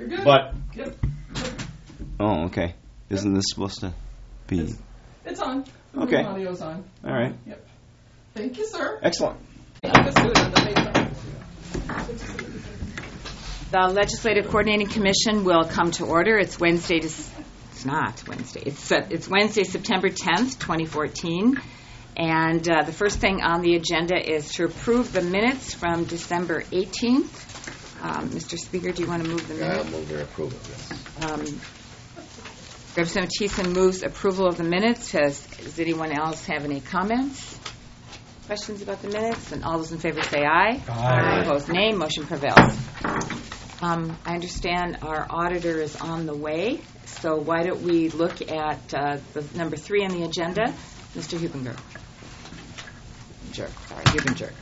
You're good. But Yep. Oh, okay. Isn't this supposed to be? It's on. The Okay. audio's on. All right. Yep. Thank you, sir. Excellent. I'll just do it on the paper. The Legislative Coordinating Commission will come to order. It's Wednesday. It's not Wednesday. It's Wednesday, September 10th, 2014. And the first thing on the agenda is to approve the minutes from December 18th. Mr. Speaker, do you want to move the minutes? I'll move their approval of this. Representative Thiessen moves approval of the minutes. Does anyone else have any comments? Questions about the minutes? And all those in favor say aye. Aye. Opposed, nay. Motion prevails. I understand our auditor is on the way, so why don't we look at the number 3 on the agenda, Mr. Hubinger. Hubinger.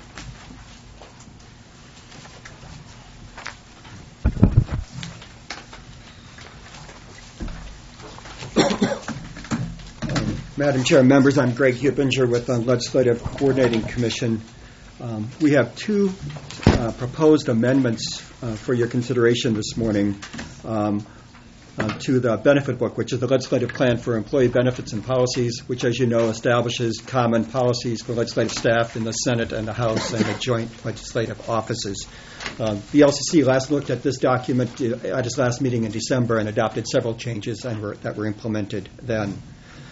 Madam Chair, members, I'm Greg Hubinger with the Legislative Coordinating Commission. We have 2 proposed amendments for your consideration this morning to the benefit book, which is the Legislative Plan for Employee Benefits and Policies, which, as you know, establishes common policies for legislative staff in the Senate and the House and the joint legislative offices. The LCC last looked at this document at its last meeting in December and adopted several changes that were implemented then.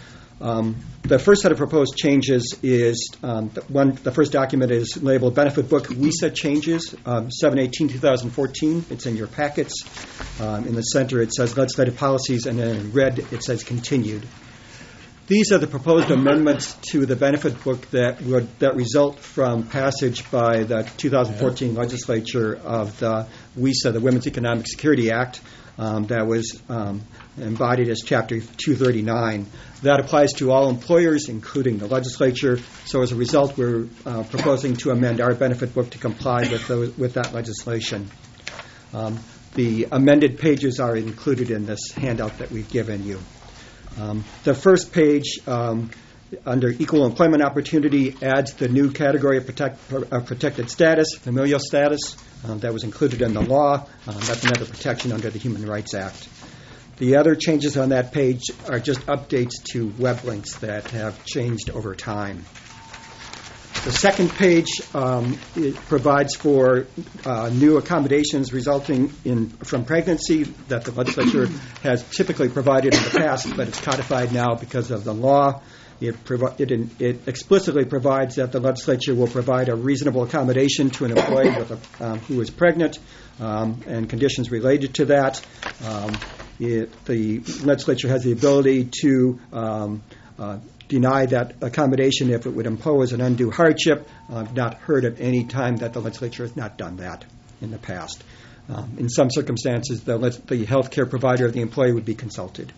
The first set of proposed changes is the first document is labeled Benefit Book WESA Changes, 7/18/2014. It's in your packets. In the center it says Legislative Policies, and then in red it says Continued. These are the proposed amendments to the Benefit Book that result from passage by the 2014 legislature of the WESA, the Women's Economic Security Act, that was embodied as Chapter 239. That applies to all employers, including the legislature. So as a result, we're proposing to amend our benefit book to comply with that legislation. The amended pages are included in this handout that we've given you. The first page, under Equal Employment Opportunity, adds the new category of protected status, familial status, that was included in the law. That's another protection under the Human Rights Act. The other changes on that page are just updates to web links that have changed over time. The second page it provides for new accommodations resulting from pregnancy that the legislature has typically provided in the past, but it's codified now because of the law. It explicitly provides that the legislature will provide a reasonable accommodation to an employee who is pregnant and conditions related to that. The legislature has the ability to deny that accommodation if it would impose an undue hardship. I've not heard of any time that the legislature has not done that in the past. In some circumstances, the health care provider of the employee would be consulted.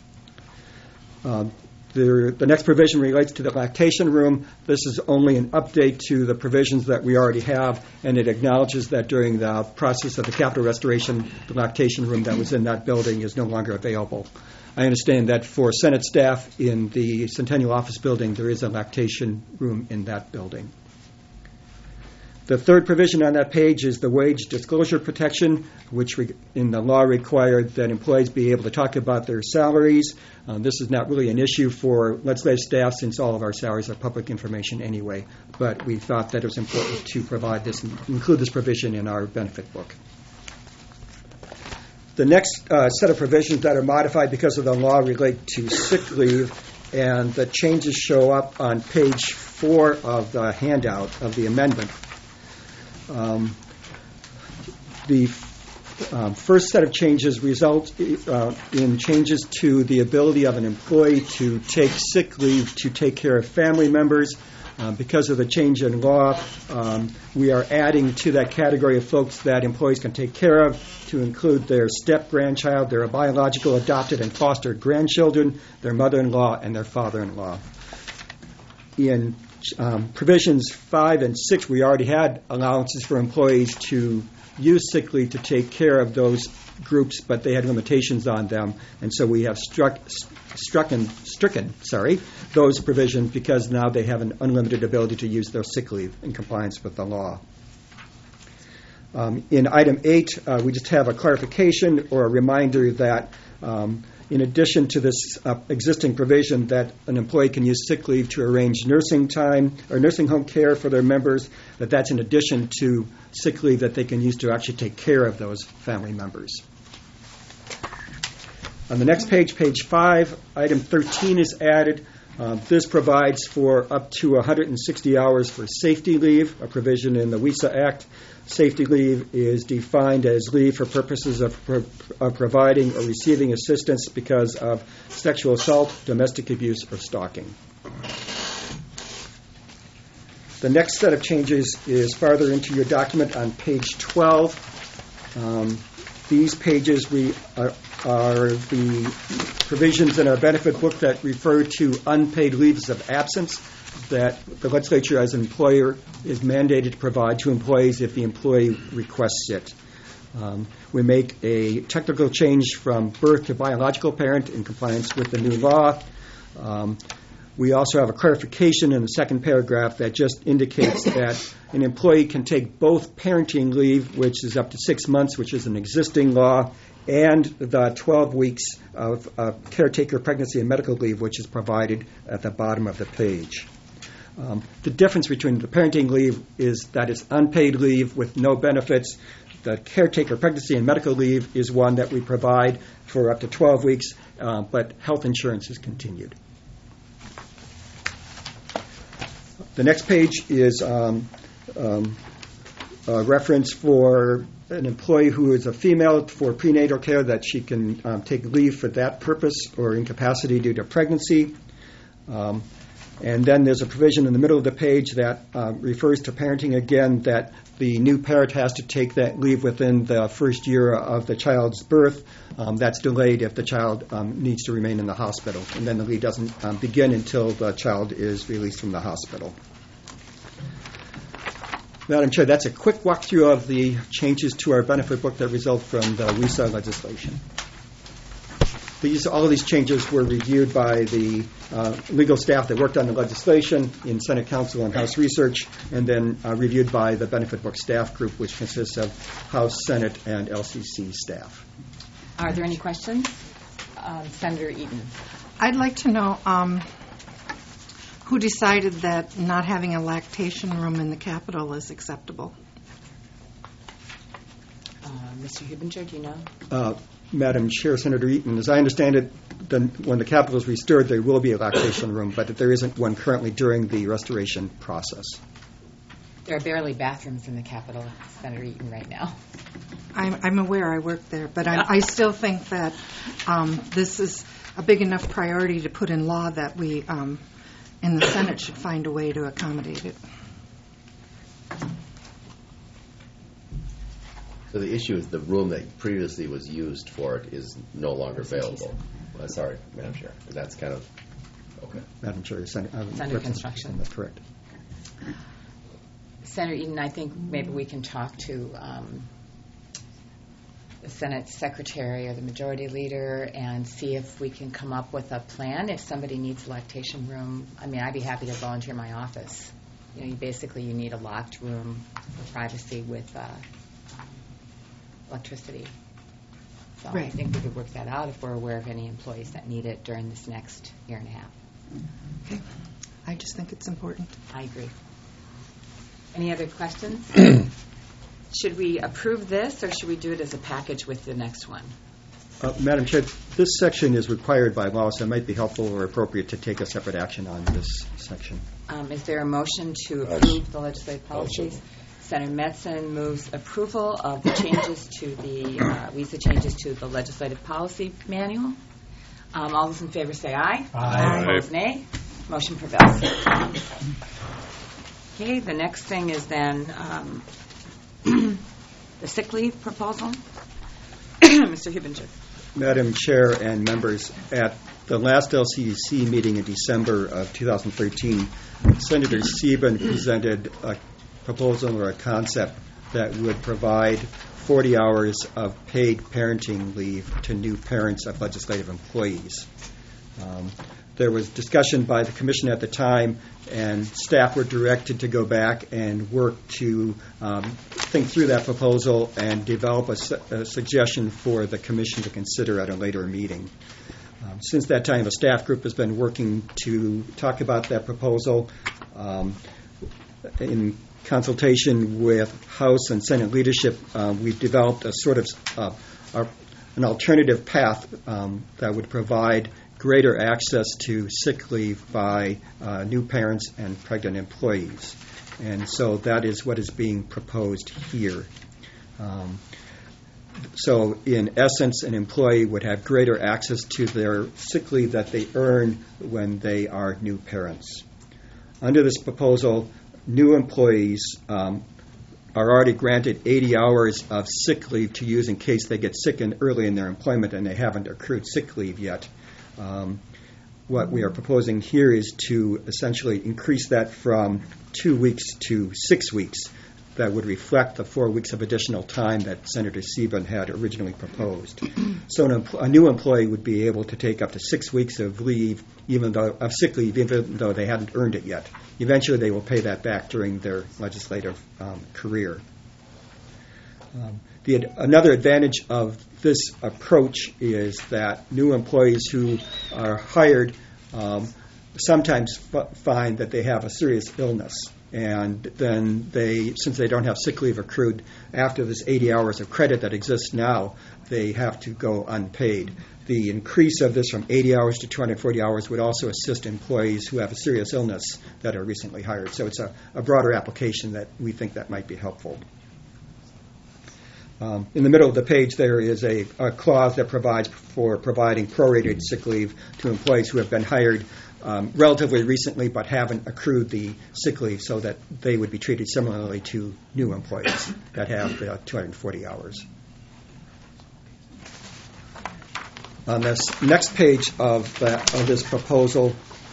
The next provision relates to the lactation room. This is only an update to the provisions that we already have, and it acknowledges that during the process of the capital restoration, the lactation room that was in that building is no longer available. I understand that for Senate staff in the Centennial Office Building, there is a lactation room in that building. The third provision on that page is the wage disclosure protection, which in the law required that employees be able to talk about their salaries. This is not really an issue for legislative staff since all of our salaries are public information anyway, but we thought that it was important to provide this, include this provision in our benefit book. The next set of provisions that are modified because of the law relate to sick leave, and the changes show up on page 4 of the handout of the amendment. The first set of changes result in changes to the ability of an employee to take sick leave to take care of family members. Because of the change in law, we are adding to that category of folks that employees can take care of to include their step-grandchild, their biological, adopted, and fostered grandchildren, their mother-in-law, and their father-in-law. In provisions 5 and 6, we already had allowances for employees to use sick leave to take care of those groups, but they had limitations on them, and so we have stricken those provisions because now they have an unlimited ability to use their sick leave in compliance with the law. In item 8, we just have a clarification or a reminder that in addition to this existing provision that an employee can use sick leave to arrange nursing time or nursing home care for their members, that's in addition to sick leave that they can use to actually take care of those family members. On the next page, page 5, item 13 is added. This provides for up to 160 hours for safety leave, a provision in the WISA Act. Safety leave is defined as leave for purposes of providing or receiving assistance because of sexual assault, domestic abuse, or stalking. The next set of changes is farther into your document on page 12. These pages are the provisions in our benefit book that refer to unpaid leaves of absence that the legislature as an employer is mandated to provide to employees if the employee requests it. We make a technical change from birth to biological parent in compliance with the new law. We also have a clarification in the second paragraph that just indicates that an employee can take both parenting leave, which is up to 6 months, which is an existing law, and the 12 weeks of caretaker pregnancy and medical leave, which is provided at the bottom of the page. The difference between the parenting leave is that it's unpaid leave with no benefits. The caretaker pregnancy and medical leave is one that we provide for up to 12 weeks, but health insurance is continued. The next page is a reference for an employee who is a female for prenatal care that she can take leave for that purpose or incapacity due to pregnancy. And then there's a provision in the middle of the page that refers to parenting again, that the new parent has to take that leave within the first year of the child's birth. That's delayed if the child needs to remain in the hospital. And then the leave doesn't begin until the child is released from the hospital. Madam Chair, that's a quick walkthrough of the changes to our benefit book that result from the WISA legislation. All of these changes were reviewed by the legal staff that worked on the legislation in Senate Council and House Research, and then reviewed by the benefit book staff group, which consists of House, Senate, and LCC staff. Are there any questions? Senator Eaton. I'd like to know who decided that not having a lactation room in the Capitol is acceptable? Mr. Hubinger, do you know? Madam Chair, Senator Eaton, as I understand it, when the Capitol is restored, there will be a lactation room, but there isn't one currently during the restoration process. There are barely bathrooms in the Capitol, Senator Eaton, right now. I'm aware. I work there, but I still think that this is a big enough priority to put in law that we, in the Senate, should find a way to accommodate it. So the issue is the room that previously was used for it is no longer available. Sorry, Madam Chair. That's kind of, okay. Madam Chair, It's under construction. That's correct. Senator Eaton, I think maybe we can talk to the Senate Secretary or the Majority Leader and see if we can come up with a plan. If somebody needs a lactation room, I mean, I'd be happy to volunteer my office. You know, you need a locked room for privacy with electricity. So Right. I think we could work that out if we're aware of any employees that need it during this next year and a half. Okay. I just think it's important. I agree. Any other questions? Should we approve this, or should we do it as a package with the next one? Madam Chair, this section is required by law, so it might be helpful or appropriate to take a separate action on this section. Is there a motion to approve the legislative policies? Senator Metzen moves approval of the changes to the WISA changes to the legislative policy manual. All those in favor say aye. Aye. Opposed, nay. Motion prevails. Okay, the next thing is then the sick leave proposal. Mr. Hubinger. Madam Chair and members, at the last LCC meeting in December of 2013, Senator Sieben presented a proposal or a concept that would provide 40 hours of paid parenting leave to new parents of legislative employees. There was discussion by the commission at the time, and staff were directed to go back and work to think through that proposal and develop a suggestion for the commission to consider at a later meeting. Since that time, a staff group has been working to talk about that proposal. In consultation with House and Senate leadership, we've developed a sort of an alternative path that would provide greater access to sick leave by new parents and pregnant employees. And so that is what is being proposed here. So in essence, an employee would have greater access to their sick leave that they earn when they are new parents. Under this proposal, new employees are already granted 80 hours of sick leave to use in case they get sick early in their employment and they haven't accrued sick leave yet. What we are proposing here is to essentially increase that from 2 weeks to 6 weeks. That would reflect the 4 weeks of additional time that Senator Sieben had originally proposed. So a new employee would be able to take up to 6 weeks of leave, of sick leave, even though they hadn't earned it yet. Eventually, they will pay that back during their legislative career. Another advantage of this approach is that new employees who are hired sometimes find that they have a serious illness. And then since they don't have sick leave accrued after this 80 hours of credit that exists now, they have to go unpaid. The increase of this from 80 hours to 240 hours would also assist employees who have a serious illness that are recently hired. So it's a broader application that we think that might be helpful. In the middle of the page, there is a clause that provides for providing prorated sick leave to employees who have been hired relatively recently but haven't accrued the sick leave, so that they would be treated similarly to new employees that have 240 hours. On this next page of this proposal,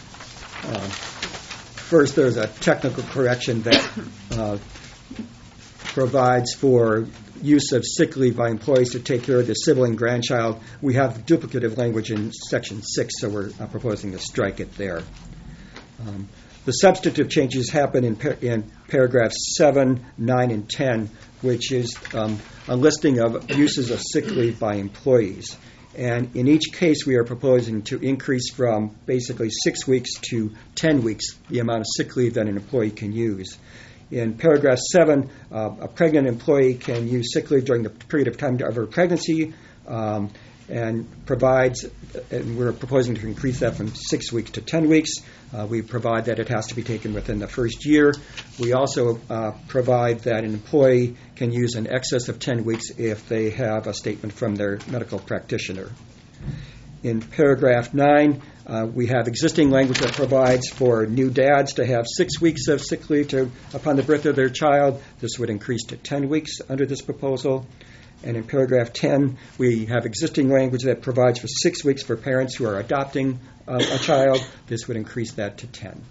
first there's a technical correction that provides for use of sick leave by employees to take care of their sibling grandchild. We have duplicative language in Section 6, so we're proposing to strike it there. The substantive changes happen in paragraphs 7, 9, and 10, which is a listing of uses of sick leave by employees. And in each case, we are proposing to increase from basically 6 weeks to 10 weeks the amount of sick leave that an employee can use. In paragraph 7, a pregnant employee can use sick leave during the period of time of her pregnancy and we're proposing to increase that from 6 weeks to 10 weeks. We provide that it has to be taken within the first year. We also provide that an employee can use in excess of 10 weeks if they have a statement from their medical practitioner. In paragraph 9, we have existing language that provides for new dads to have 6 weeks of sick leave upon the birth of their child. This would increase to 10 weeks under this proposal. And in paragraph 10, we have existing language that provides for 6 weeks for parents who are adopting a child. This would increase that to 10.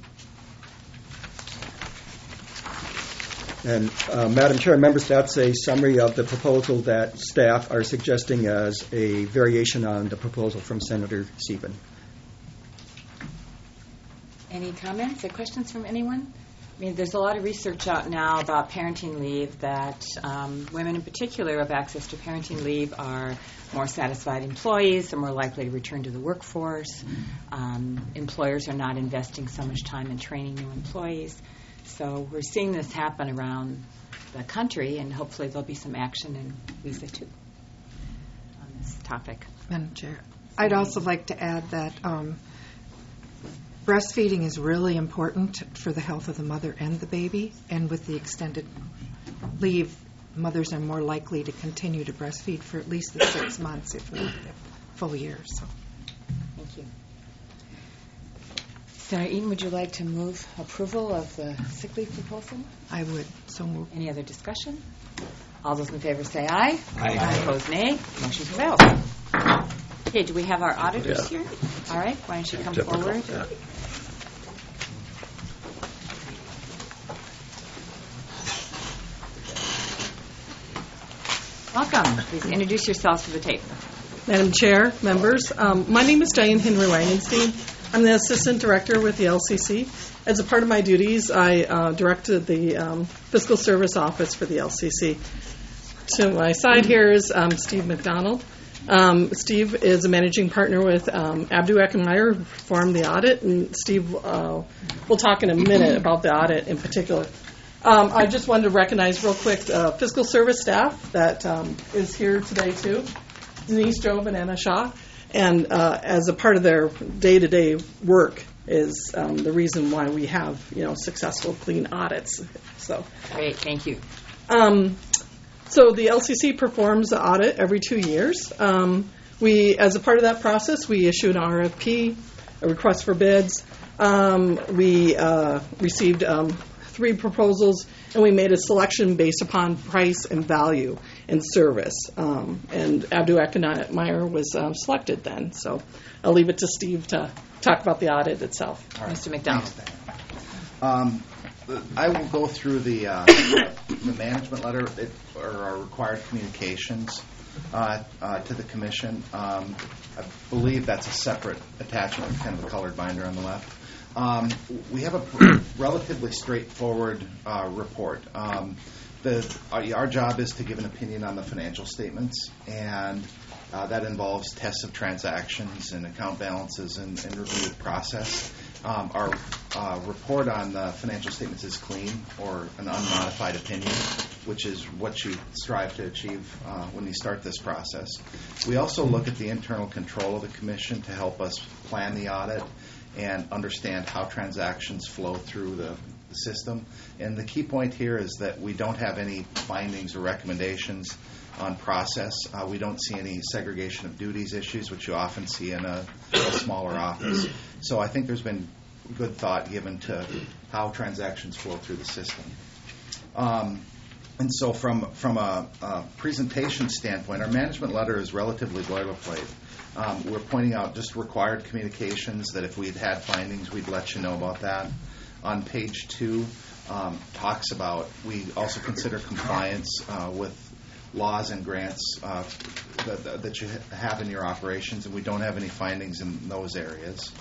And Madam Chair and members, that's a summary of the proposal that staff are suggesting as a variation on the proposal from Senator Sieben. Any comments or questions from anyone? I mean, there's a lot of research out now about parenting leave that women in particular who have access to parenting leave are more satisfied employees, are more likely to return to the workforce. Employers are not investing so much time in training new employees. So we're seeing this happen around the country, and hopefully there'll be some action in Lisa, too, on this topic. Madam Chair, I'd also like to add that breastfeeding is really important for the health of the mother and the baby, and with the extended leave, mothers are more likely to continue to breastfeed for at least the 6 months, if not a full year. So, thank you. Senator Eaton, would you like to move approval of the sick leave proposal? I would so move. Any other discussion? All those in favor say aye. Aye. Opposed, nay. Motion prevails. Okay, do we have our auditors here? All right, why don't you come forward? Yeah. Welcome. Please introduce yourselves to the tape. Madam Chair, members, my name is Diane Henry Langenstein. I'm the assistant director with the LCC. As a part of my duties, I directed the fiscal service office for the LCC. To my side here is Steve McDonald. Steve is a managing partner with Abdu Eckenmeyer, who performed the audit, and Steve will talk in a minute about the audit in particular. I just wanted to recognize real quick fiscal service staff that is here today too, Denise Jove and Anna Shaw, and as a part of their day-to-day work is the reason why we have successful, clean audits. So Great, thank you. So the LCC performs the audit every 2 years. We, as a part of that process, we issue an RFP, a request for bids. We received 3 proposals, and we made a selection based upon price and value and service. And Abdu Eckenmeyer was selected then. So I'll leave it to Steve to talk about the audit itself. Mr. McDonald. I will go through the management letter or our required communications to the commission. I believe that's a separate attachment, kind of a colored binder on the left. We have a relatively straightforward report. Our job is to give an opinion on the financial statements, and that involves tests of transactions and account balances and review process. Our report on the financial statements is clean, or an unmodified opinion, which is what you strive to achieve when you start this process. We also look at the internal control of the commission to help us plan the audit and understand how transactions flow through the system. And the key point here is that we don't have any findings or recommendations on process. We don't see any segregation of duties issues, which you often see in a smaller office. So I think there's been good thought given to how transactions flow through the system. And so from a presentation standpoint, our management letter is relatively boilerplate. We're pointing out just required communications that if we'd had findings, we'd let you know about that. On page 2, talks about we also consider compliance with laws and grants that you have in your operations, and we don't have any findings in those areas.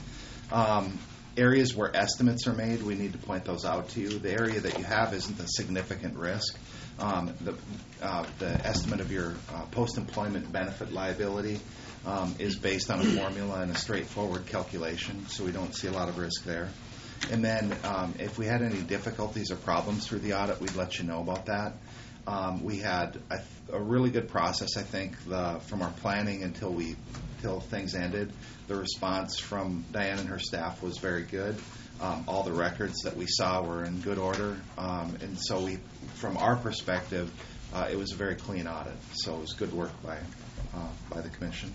Areas where estimates are made, we need to point those out to you. The area that you have isn't a significant risk. The estimate of your post-employment benefit liability is based on a formula and a straightforward calculation, so we don't see a lot of risk there. And then if we had any difficulties or problems through the audit, we'd let you know about that. We had a really good process, I think, from our planning until things ended. The response from Diane and her staff was very good. All the records that we saw were in good order. And so from our perspective, it was a very clean audit. So it was good work by the commission.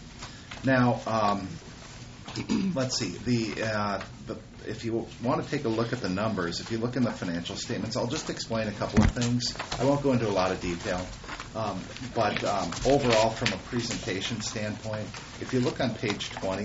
Now, let's see. If you want to take a look at the numbers, if you look in the financial statements, I'll just explain a couple of things. I won't go into a lot of detail. But overall, from a presentation standpoint, if you look on page 20,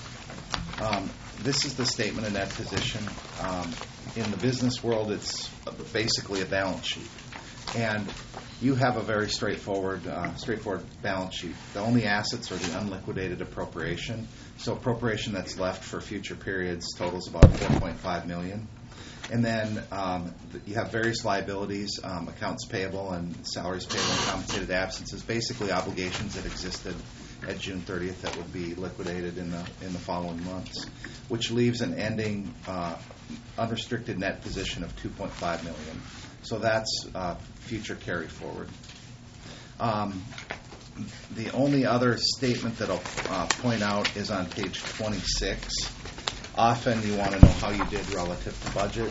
this is the statement of net position. In the business world, it's basically a balance sheet. And you have a very straightforward balance sheet. The only assets are the unliquidated appropriation. So appropriation that's left for future periods totals about $4.5 million. And then you have various liabilities, accounts payable and salaries payable and compensated absences, basically obligations that existed at June 30th that would be liquidated in the following months, which leaves an ending unrestricted net position of $2.5 million. So that's future carry forward. The only other statement that I'll point out is on page 26. Often you want to know how you did relative to budget.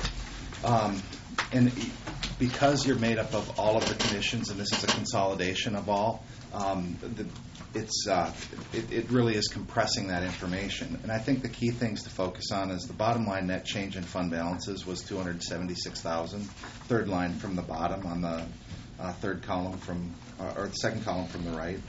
And because you're made up of all of the commissions, and this is a consolidation of all, it really is compressing that information. And I think the key things to focus on is the bottom line net change in fund balances was $276,000. Third line from the bottom on the third column or the second column from the right.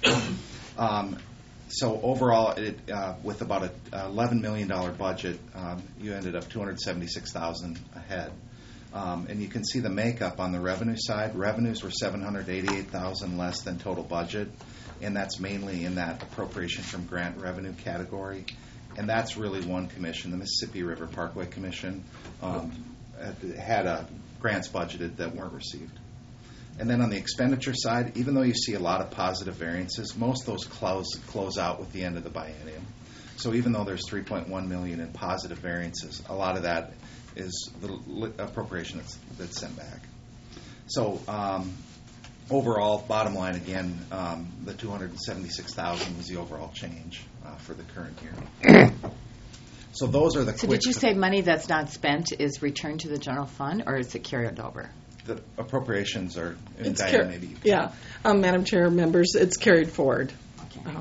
So overall, with about an $11 million budget, you ended up $276,000 ahead. And you can see the makeup on the revenue side. Revenues were $788,000 less than total budget, and that's mainly in that appropriation from grant revenue category. And that's really one commission. The Mississippi River Parkway Commission had grants budgeted that weren't received. And then on the expenditure side, even though you see a lot of positive variances, most of those close out with the end of the biennium. So even though there's $3.1 million in positive variances, a lot of that is the appropriation that's sent back. So overall, bottom line again, the $276,000 was the overall change for the current year. So those are the. So did you say money that's not spent is returned to the general fund, or is it carried over? The appropriations are in It's Diana, maybe. Yeah, Madam Chair, members, it's carried forward. Okay.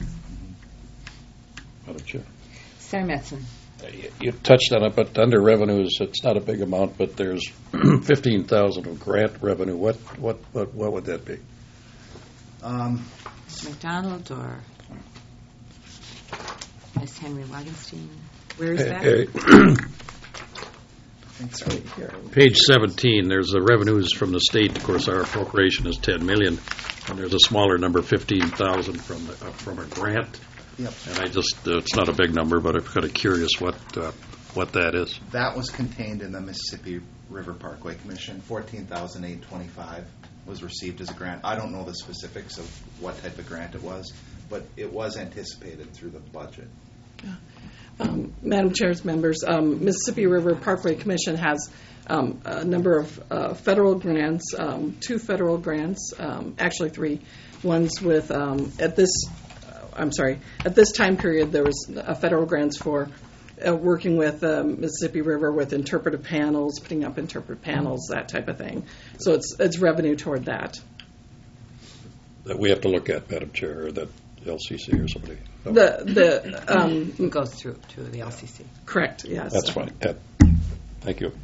Madam Chair. Senator Metzen. You touched on it, but under revenues, it's not a big amount, but there's $15,000 of grant revenue. What would that be? Mr. McDonald or Ms. Henry Wagenstein? Where is that? It's right here. Page 17, there's the revenues from the state. Of course, our appropriation is $10 million, and there's a smaller number, $15,000 from a grant. Yep. And it's not a big number, but I'm kind of curious what that is. That was contained in the Mississippi River Parkway Commission. $14,825 was received as a grant. I don't know the specifics of what type of grant it was, but it was anticipated through the budget. Madam Chair's members, Mississippi River Parkway Commission has a number of federal grants, 2 federal grants, actually 3. One's with, at this time period, there was federal grants for working with Mississippi River with interpretive panels, putting up interpretive panels, that type of thing. So it's revenue toward that. That we have to look at, Madam Chair, or that LCC or somebody? No. It goes through to the LCC. Correct, yes. That's fine. Thank you.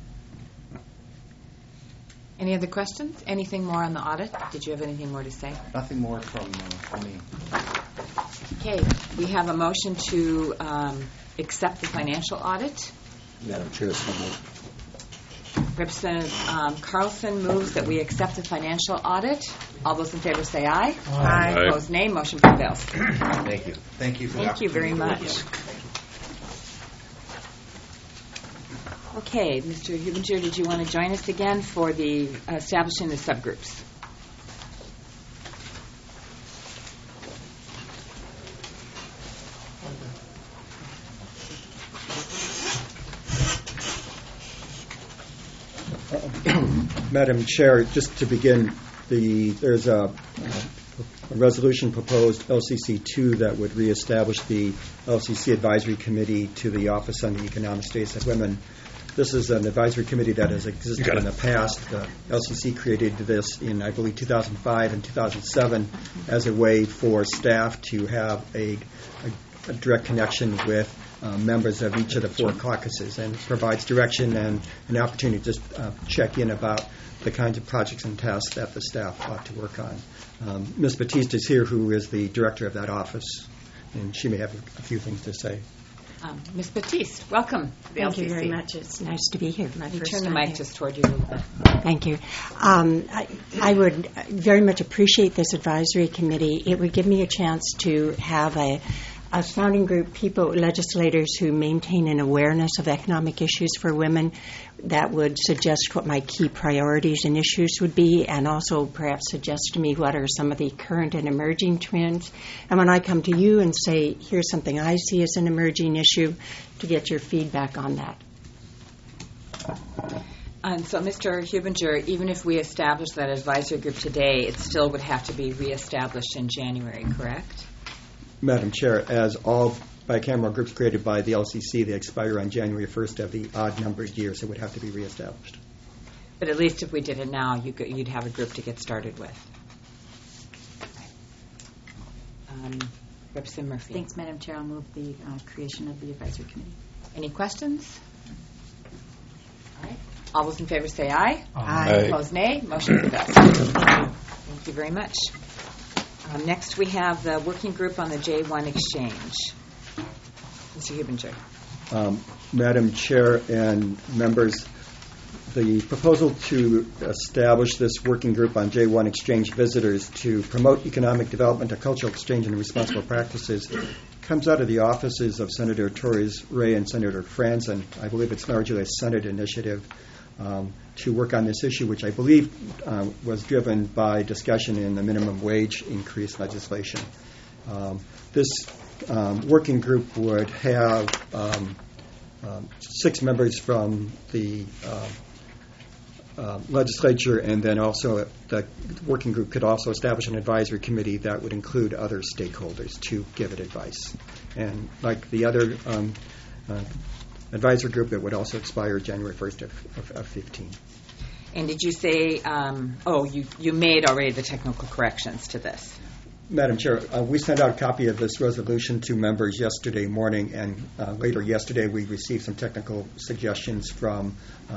Any other questions? Anything more on the audit? Did you have anything more to say? Nothing more from me. Okay, we have a motion to accept the financial audit. Madam Chair, so moved. Representative Carlson moves that we accept the financial audit. All those in favor say aye. Aye. Opposed, nay. Motion prevails. Thank you. Thank you for Thank you very much. Okay, Mr. Hubinger, did you want to join us again for the establishing the subgroups? Madam Chair, just to begin, there's a resolution proposed, LCC 2, that would reestablish the LCC Advisory Committee to the Office on the Economic Status of Women. This is an advisory committee that has existed in the past. The LCC created this in, I believe, 2005 and 2007 as a way for staff to have a direct connection with members of each of the 4 caucuses, and provides direction and an opportunity to just check in about the kinds of projects and tasks that the staff ought to work on. Ms. Batiste is here, who is the director of that office, and she may have a few things to say. Ms. Batiste, welcome to the LCC. Thank you very much. It's nice to be here. You turn the mic just toward you a little bit. Thank you. I would very much appreciate this advisory committee. It would give me a chance to have a sounding group, people, legislators who maintain an awareness of economic issues for women that would suggest what my key priorities and issues would be, and also perhaps suggest to me what are some of the current and emerging trends. And when I come to you and say, here's something I see as an emerging issue, to get your feedback on that. And so, Mr. Hubinger, even if we establish that advisory group today, it still would have to be reestablished in January, correct? Madam Chair, as all bicameral groups created by the LCC, they expire on January 1st of the odd-numbered year, so it would have to be reestablished. But at least if we did it now, you'd have a group to get started with. Representative Murphy. Thanks, Madam Chair. I'll move the creation of the advisory committee. Any questions? All right. All those in favor say aye. Aye. Opposed, nay. Motion prevails. Thank you very much. Next, we have the working group on the J1 exchange. Mr. Hubinger. Madam Chair and members, The proposal to establish this working group on J1 exchange visitors to promote economic development, cultural exchange, and responsible practices comes out of the offices of Senator Torres Ray and Senator Franzen. I believe it's largely a Senate initiative to work on this issue, which I believe was driven by discussion in the minimum wage increase legislation. This working group would have 6 members from the legislature, and then also the working group could also establish an advisory committee that would include other stakeholders to give it advice. And like the other advisory group, it would also expire January 1st of 15. And did you say, you made already the technical corrections to this? Madam Chair, we sent out a copy of this resolution to members yesterday morning, and later yesterday we received some technical suggestions from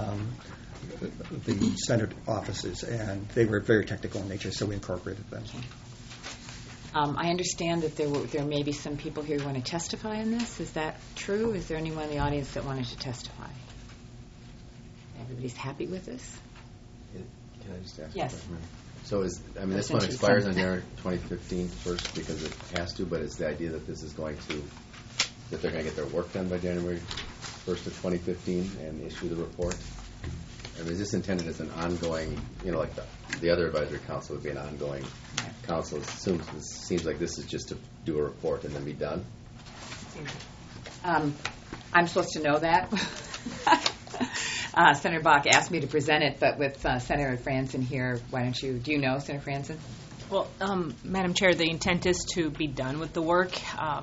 the Senate offices, and they were very technical in nature, so we incorporated them. I understand that there may be some people here who want to testify on this. Is that true? Is there anyone in the audience that wanted to testify? Everybody's happy with this? Can I just ask? Yes. So this one expires on January 2015 first because it has to, but it's the idea that this is that they're going to get their work done by January 1st of 2015 and issue the report? I mean, is this intended as an ongoing, like the other advisory council would be an ongoing council? It seems like this is just to do a report and then be done. I'm supposed to know that. Senator Bach asked me to present it, but with Senator Franzen here, do you know, Senator Franzen? Well, Madam Chair, the intent is to be done with the work,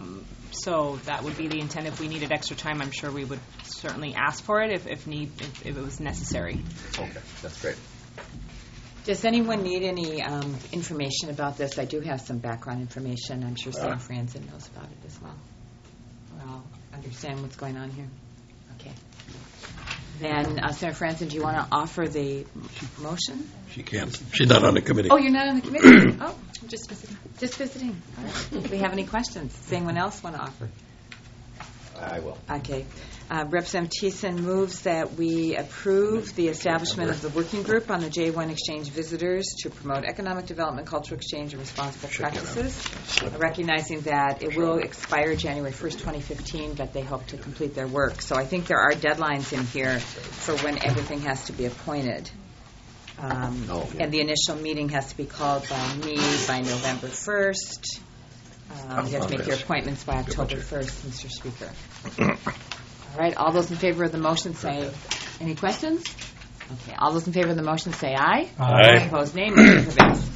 so that would be the intent. If we needed extra time, I'm sure we would certainly ask for it if it was necessary. Okay, that's great. Does anyone need any information about this? I do have some background information. I'm sure Senator Franzen knows about it as well. Well, understand what's going on here? Okay. Then, Senator Franzen, do you want to offer the motion? She can't. She's not on the committee. Oh, you're not on the committee? Oh, just visiting. Just visiting. All right. Do we have any questions? Does anyone else want to offer? I will. Okay. Representative Thiessen moves that we approve the establishment of the working group on the J1 exchange visitors to promote economic development, cultural exchange, and responsible practices, recognizing that it will expire January 1st, 2015, but they hope to complete their work. So I think there are deadlines in here for when everything has to be appointed. And the initial meeting has to be called by me by November 1st. You have to make your appointments by October 1st, Mr. Speaker. All right, all those in favor of the motion say, any questions? Okay, all those in favor of the motion say aye. Aye. Opposed, nay. Motion prevails.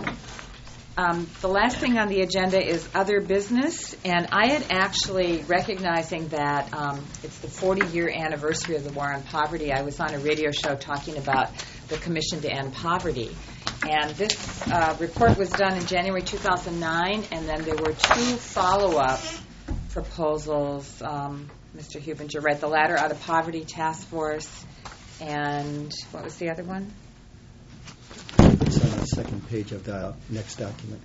The last thing on the agenda is other business, and I had actually, recognizing that it's the 40-year anniversary of the War on Poverty, I was on a radio show talking about the Commission to End Poverty. And this report was done in January 2009, and then there were 2 follow-up proposals, Mr. Hubinger, right? The Ladder Out of Poverty Task Force, and what was the other one? It's on the second page of the next document.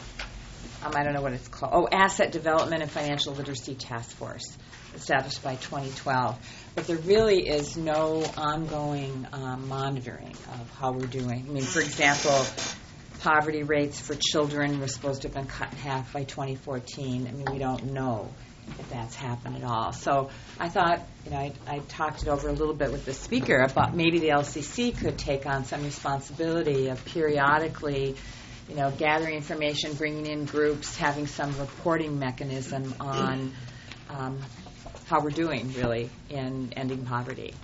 I don't know what it's called. Oh, Asset Development and Financial Literacy Task Force, established by 2012. But there really is no ongoing monitoring of how we're doing. I mean, for example, poverty rates for children were supposed to have been cut in half by 2014. I mean, we don't know if that's happened at all. So I thought, I talked it over a little bit with the speaker about maybe the LCC could take on some responsibility of periodically, gathering information, bringing in groups, having some reporting mechanism on how we're doing, really, in ending poverty.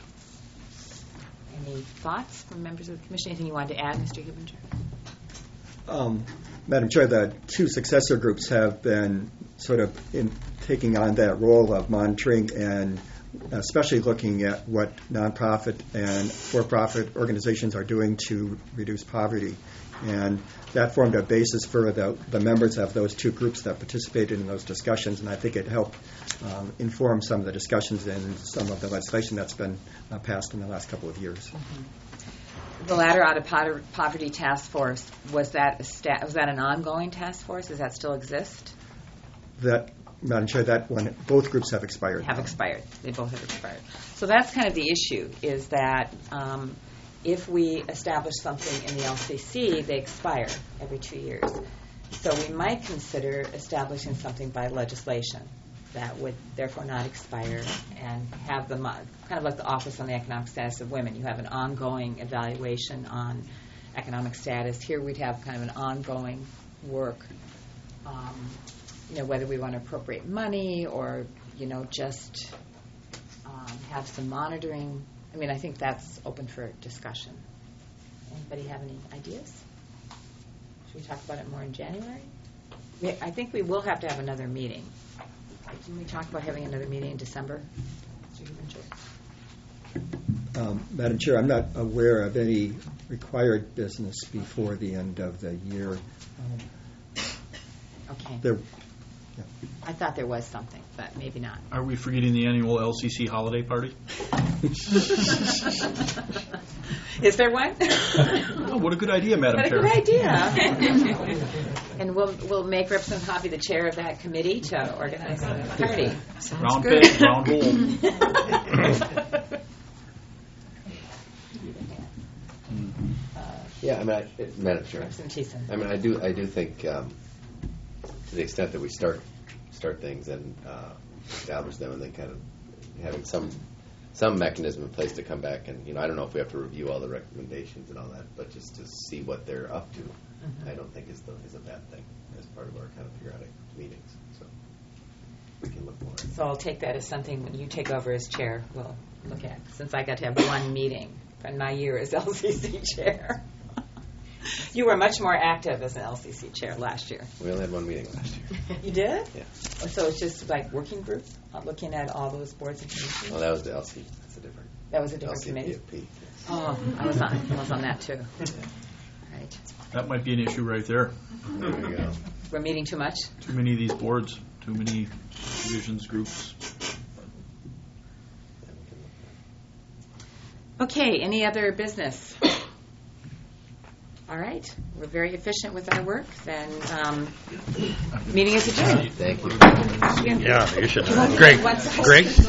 Any thoughts from members of the Commission? Anything you wanted to add, Mr. Hubinger? Madam Chair, the 2 successor groups have been sort of taking on that role of monitoring and especially looking at what nonprofit and for-profit organizations are doing to reduce poverty. And that formed a basis for the members of those 2 groups that participated in those discussions, and I think it helped inform some of the discussions and some of the legislation that's been passed in the last couple of years. Mm-hmm. The Ladder Out of Poverty Task Force, was that an ongoing task force? Does that still exist? That, Madam Chair, that one, both groups have expired. Have expired. They both have expired. So that's kind of the issue, is that if we establish something in the LCC, they expire every 2 years. So we might consider establishing something by legislation that would therefore not expire and have them kind of like the Office on the Economic Status of Women. You have an ongoing evaluation on economic status. Here we'd have kind of an ongoing work, whether we want to appropriate money or, just have some monitoring. I mean, I think that's open for discussion. Anybody have any ideas? Should we talk about it more in January? I think we will have to have another meeting. Didn't we talk about having another meeting in December? Madam Chair, I'm not aware of any required business before the end of the year. Okay. I thought there was something, but maybe not. Are we forgetting the annual LCC holiday party? Is there one? Oh, what a good idea, Madam Chair. What a good idea. And we'll make Representative Hoppy the chair of that committee to organize a party. Round peg, round hole. Yeah, Madam Chair. Representative Thiessen. I do think to the extent that we start things and establish them, and then kind of having some mechanism in place to come back and I don't know if we have to review all the recommendations and all that, but just to see what they're up to, I don't think is a bad thing as part of our kind of periodic meetings. So we can look more. So I'll take that as something when you take over as chair. We'll look at, since I got to have one meeting in my year as LCC chair. You were much more active as an LCC chair last year. We only had one meeting last year. You did? Yeah. So it's just like working group, looking at all those boards and commissions? Well, that was the LC. That's a different. That was a different committee? LCPFP. Oh, I was on that too. Right. That might be an issue right there. There you go. We're meeting too much? Too many of these boards, too many divisions, groups. Okay, any other business? All right, we're very efficient with our work. Then meeting is adjourned. Thank you. Yeah, you should. Greg.